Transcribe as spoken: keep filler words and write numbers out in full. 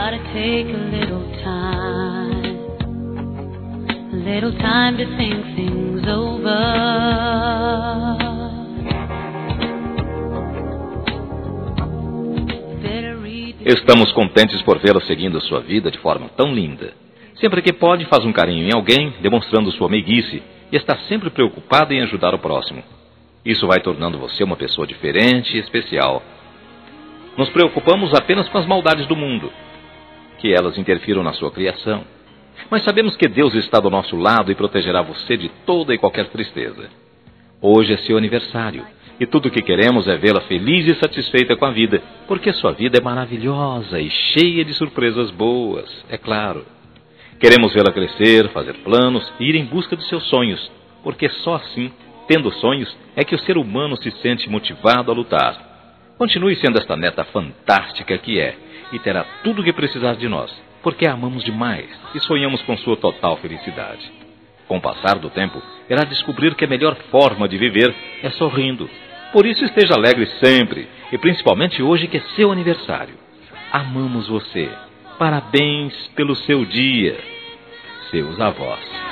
gotta take a little time, a little time to think things over. Estamos contentes por vê-la seguindo sua vida de forma tão linda. Sempre que pode, faz um carinho em alguém, demonstrando sua meiguice, e está sempre preocupada em ajudar o próximo. Isso vai tornando você uma pessoa diferente e especial. Nos preocupamos apenas com as maldades do mundo, que elas interfiram na sua criação. Mas sabemos que Deus está do nosso lado e protegerá você de toda e qualquer tristeza. Hoje é seu aniversário. E tudo o que queremos é vê-la feliz e satisfeita com a vida, porque sua vida é maravilhosa e cheia de surpresas boas, é claro. Queremos vê-la crescer, fazer planos e ir em busca dos seus sonhos, porque só assim, tendo sonhos, é que o ser humano se sente motivado a lutar. Continue sendo esta neta fantástica que é, e terá tudo o que precisar de nós, porque a amamos demais e sonhamos com sua total felicidade. Com o passar do tempo, irá descobrir que a melhor forma de viver é sorrindo. Por isso esteja alegre sempre, e principalmente hoje que é seu aniversário. Amamos você. Parabéns pelo seu dia. Seus avós.